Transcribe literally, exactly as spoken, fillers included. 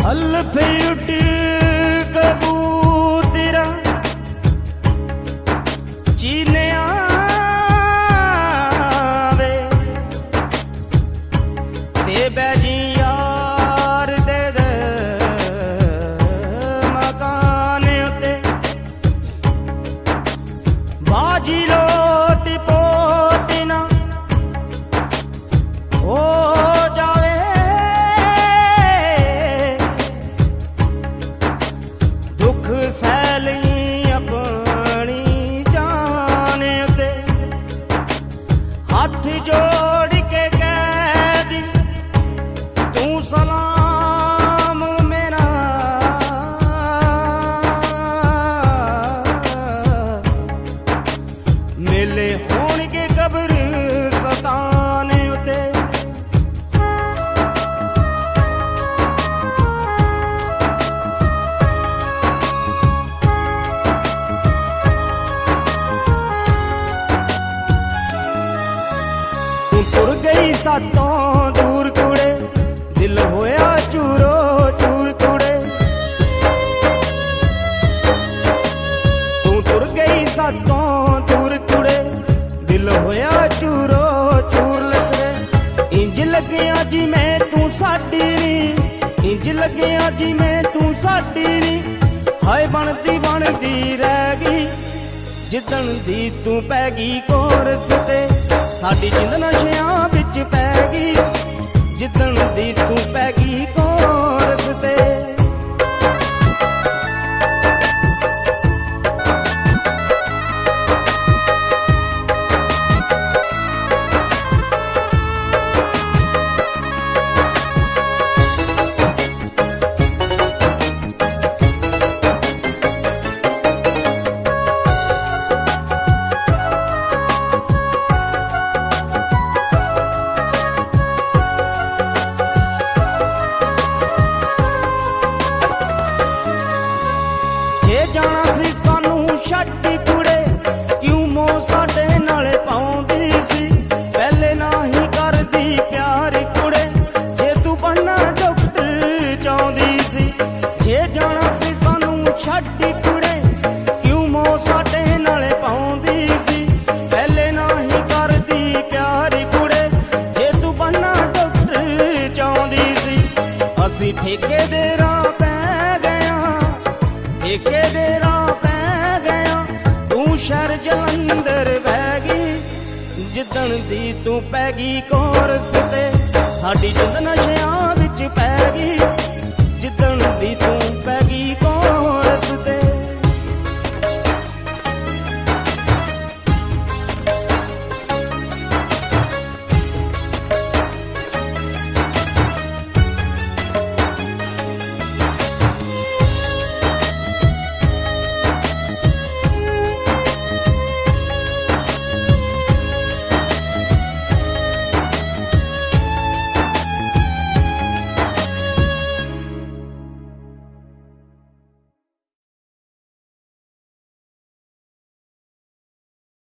हल्फे उठ कबूतरा चीने आवे ते बैजी यार दे दे मकान उते बाजी लोट पोट ना हो जावे दुख सैली अपनी जान उते हाथ जोड़ के कह दी तू सलाम मेरा मेले होणगे कब्र सताने उते तू तुर गई सातों दूर कुड़े दिल होया चूरो चूर कुड़े तू तुर गई सातों दूर कुड़े दिल होया चूरो चूर लगरे इंज लगिया जी मैं तू साडी नी इंज लगिया जी मैं तू साडी नी हाय बनदी बनदी रह गई जिदन दी तू पै गई कोरस ते साडी जिंद नशियां विच पै गई जिदन दी तू पै गई कोरस ते जाना सी सानू छड्ड कुड़े क्यों मोह साडे नाले पाउंदी सी पहले ना ही करदी प्यार कुड़े जे तू बनना डॉक्टर चाहुंदी सी जे जाना सी सानू छड्ड कुड़े क्यों मोह साडे नाले पाउंदी सी पहले ना ही करदी प्यार कुड़े जे तू बनना डॉक्टर चाहुंदी सी असी ठेके दे राह पै गया ठेके दे राह पै गया तू शहर जलंधर बह गई जिदन दी तू पै गई कोरस ते साडी जिंद नशियां